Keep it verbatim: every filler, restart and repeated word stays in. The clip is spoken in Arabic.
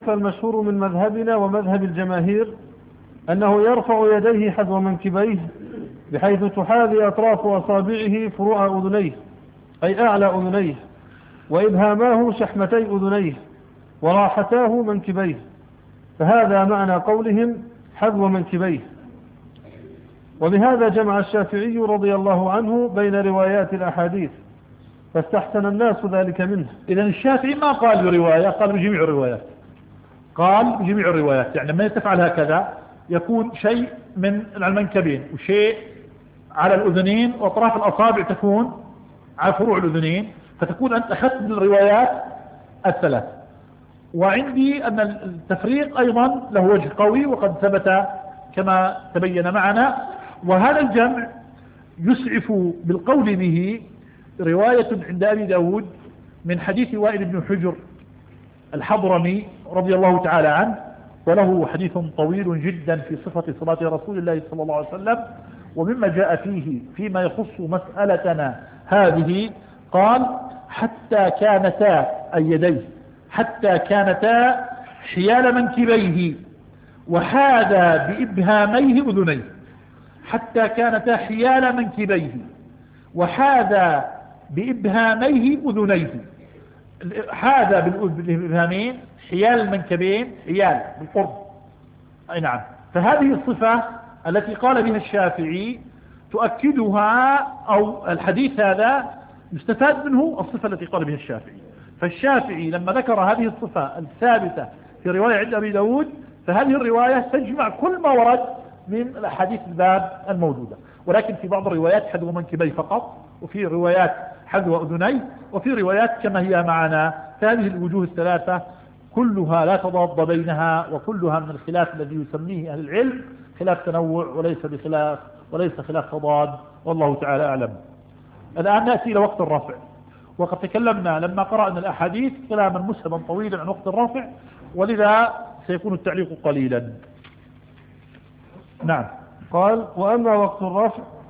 فالمشهور من مذهبنا ومذهب الجماهير أنه يرفع يديه حذو منكبيه بحيث تحاذي أطراف أصابعه فروع أذنيه أي أعلى أذنيه، وإبهاماه شحمتي أذنيه، وراحتاه منكبيه، فهذا معنى قولهم حذو منكبيه. وبهذا جمع الشافعي رضي الله عنه بين روايات الأحاديث فاستحسن الناس ذلك منه. إذن الشافعي ما قال برواية، قال بجميع الروايات، قال بجميع الروايات. يعني لما تفعل هكذا يكون شيء من المنكبين وشيء على الأذنين، وأطراف الأصابع تكون على فروع الأذنين، فتكون أنت أخذت من الروايات الثلاث. وعندي أن التفريق أيضا له وجه قوي وقد ثبت كما تبين معنا. وهذا الجمع يسعف بالقول به رواية عند أبي داود من حديث وائل بن حجر الحضرمي رضي الله تعالى عنه، وله حديث طويل جدا في صفة صلاة رسول الله صلى الله عليه وسلم. ومما جاء فيه فيما يخص مسألتنا هذه قال حتى كانتا أي يديه حتى كانتا حيال منكبيه وحاذا بإبهاميه أذنيه، حتى كانتا حيال منكبيه وحاذا بإبهاميه أذنيه. حاذا بالإبهامين حيال المنكبين، حيال بالقرب، أي نعم. فهذه الصفة التي قال بها الشافعي تؤكدها، أو الحديث هذا يستفاد منه الصفة التي قال بها الشافعي. فالشافعي لما ذكر هذه الصفة الثابتة في رواية عند أبي داود، فهذه الرواية تجمع كل ما ورد من الأحاديث الباب الموجودة، ولكن في بعض الروايات حذو منكبي فقط، وفي روايات حذو أذني، وفي روايات كما هي معنا. فهذه الوجوه الثلاثة كلها لا تضاد بينها، وكلها من الخلاف الذي يسميه أهل العلم خلاف تنوع وليس بخلاف وليس خلاف تضاد، والله تعالى أعلم. الآن نأتي إلى وقت الرفع. وقد تكلمنا لما قرأنا الأحاديث كلاما مسهبا طويلا عن وقت الرفع، ولذا سيكون التعليق قليلا. نعم. قال: وأما وقت الرفع